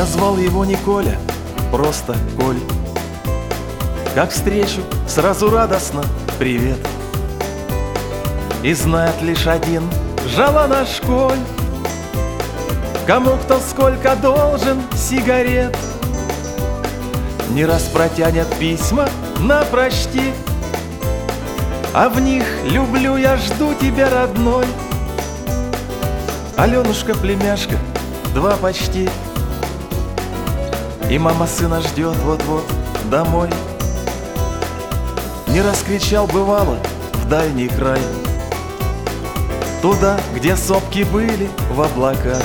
Я звал его не Коля, просто Коль. Как встречу, сразу радостно привет. И знает лишь один жала наш Коль, кому кто сколько должен сигарет. Не раз протянет письма на прочти, а в них люблю я, жду тебя, родной. Аленушка, племяшка, 2 почти, и мама сына ждет вот-вот домой. Не раз кричал, бывало, в дальний край, туда, где сопки были в облаках.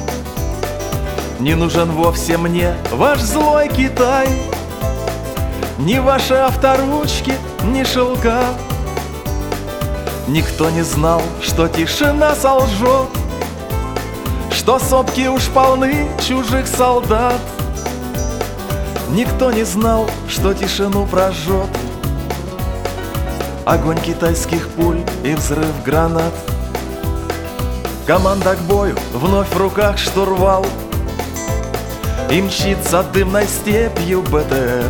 Не нужен вовсе мне ваш злой Китай, ни ваши авторучки, ни шелка. Никто не знал, что тишина солжет, что сопки уж полны чужих солдат. Никто не знал, что тишину прожжет огонь китайских пуль и взрыв гранат. Команда к бою, вновь в руках штурвал, и мчится дымной степью БТР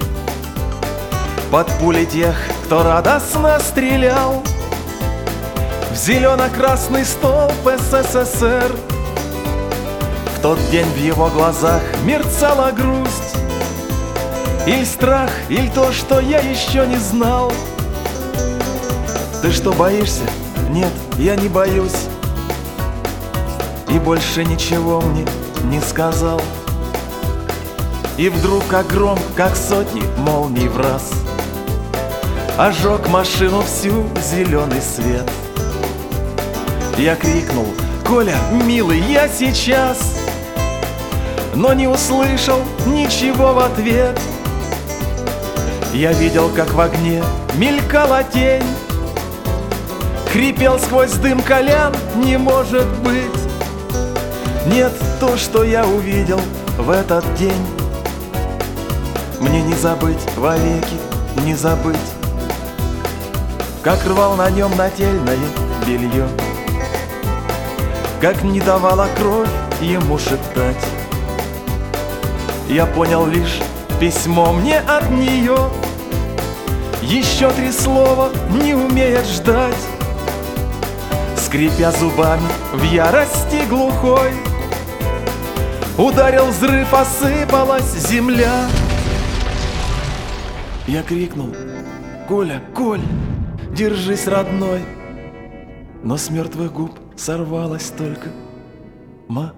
под пули тех, кто радостно стрелял в зелено-красный столб СССР. В тот день в его глазах мерцала грусть, или страх, или то, что я еще не знал. Ты что, боишься? Нет, я не боюсь. И больше ничего мне не сказал. И вдруг как гром, как сотни молний враз, ожег машину всю зеленый свет. Я крикнул: Коля, милый, я сейчас, но не услышал ничего в ответ. Я видел, как в огне мелькала тень, хрипел сквозь дым Колян: не может быть. Нет, то, что я увидел в этот день, мне не забыть вовеки, не забыть. Как рвал на нем нательное белье, как не давала кровь ему шептать. Я понял лишь, письмо мне от нее еще 3 слова не умеет ждать. Скрипя зубами в ярости глухой, ударил взрыв, осыпалась земля. Я крикнул: Коля, Коль, держись, родной. Но с мертвых губ сорвалась только ма.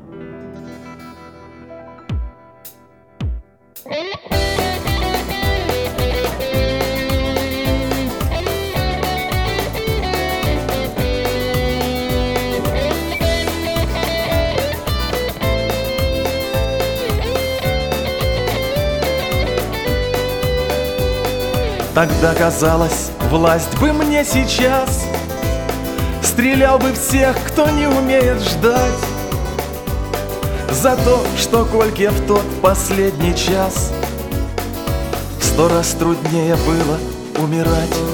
Тогда казалось, власть бы мне сейчас, стрелял бы всех, кто не умеет ждать, за то, что Кольке в тот последний час в 100 раз труднее было умирать.